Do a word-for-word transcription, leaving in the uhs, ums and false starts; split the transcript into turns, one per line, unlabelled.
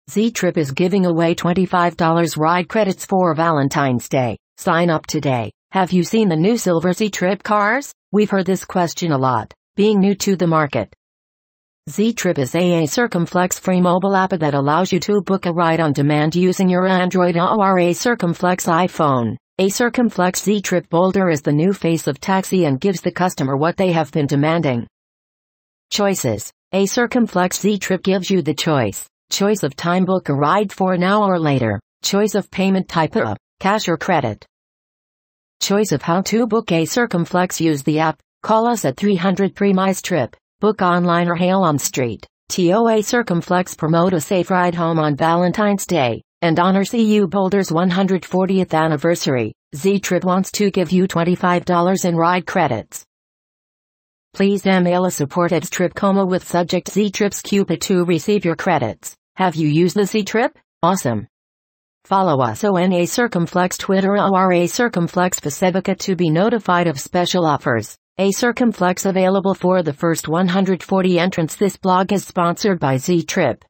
Z-Trip is giving away twenty-five dollars ride credits for Valentine's Day. Sign up today. Have you seen the new silver Z-Trip cars? We've heard this question a lot, being new to the market. Z-Trip is a Circumflex-free mobile app that allows you to book a ride on demand using your Android or a Circumflex iPhone. A Circumflex Z-Trip Boulder is the new face of taxi and gives the customer what they have been demanding. Choices. A Circumflex Z-Trip gives you the choice. Choice of time: book a ride for now or later. Choice of payment type: A, cash or credit. Choice of how to book a Circumflex: use the app, call us at three hundred Premise Trip, book online or hail on street. To a Circumflex promote a safe ride home on Valentine's Day, and honor C U Boulder's one hundred fortieth anniversary. Z-Trip wants to give you twenty-five dollars in ride credits. Please email us support at Stripcoma with subject Z-Trips Cupid to receive your credits. Have you used the Z-Trip? Awesome. Follow us on a Circumflex Twitter or a Circumflex Facebook to be notified of special offers. A Circumflex available for the first one hundred forty entrants. This blog is sponsored by Z-Trip.